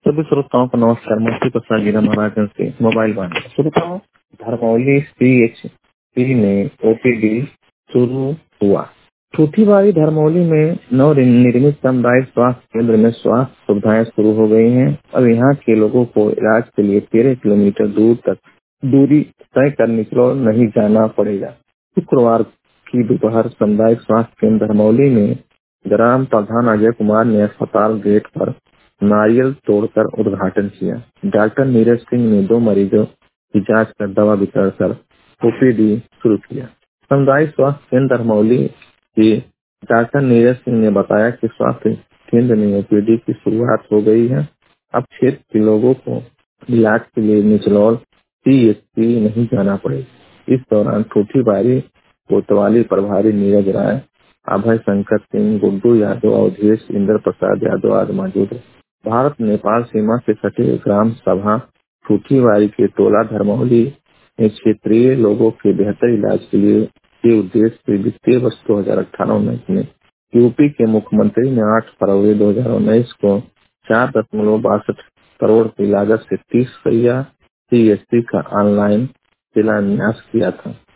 सभी श्रोताओं को नमस्कार। मैं प्रसाद गिरा महाराजगंज से मोबाइल बांध श्रोताओं, धर्मौली CHP में OPD शुरू हुआ। ठूठीवाड़ी धर्मौली में नवनिर्मित सामुदायिक स्वास्थ्य केंद्र में स्वास्थ्य सुविधाएं शुरू हो गई हैं। अब यहाँ के लोगों को इलाज के लिए 13 किलोमीटर दूर तक दूरी तय करने की ओर नहीं जाना पड़ेगा। शुक्रवार की दोपहर सामुदायिक स्वास्थ्य केंद्र धर्मौली में ग्राम प्रधान अजय कुमार ने अस्पताल गेट पर नारियल तोड़कर उद्घाटन किया। डॉक्टर नीरज सिंह ने 2 मरीजों की जांच कर दवा वितरण कर OPD शुरू किया। सामुदायिक स्वास्थ्य केंद्र धर्मौली के डॉक्टर नीरज सिंह ने बताया कि स्वास्थ्य केंद्र में OPD की शुरुआत हो गई है। अब क्षेत्र के लोगों को इलाज के लिए निचलौल CHP नहीं जाना पड़ेगा। इस दौरान ठूठीवाड़ी कोतवाली प्रभारी नीरज राय, अभय शंकर सिंह, गुड्डू यादव, अवधेश, इंद्र प्रसाद यादव आदि मौजूद है। भारत नेपाल सीमा से सटे ग्राम सभा ठूठीवाड़ी के टोला धर्मौली में क्षेत्रीय लोगों के बेहतर इलाज के उद्देश्य से वित्तीय वर्ष 2018-19 में यूपी के मुख्यमंत्री ने 8 फरवरी 2019 को 4.62 करोड़ की लागत से 30 शैय्या CHP का ऑनलाइन शिलान्यास किया था।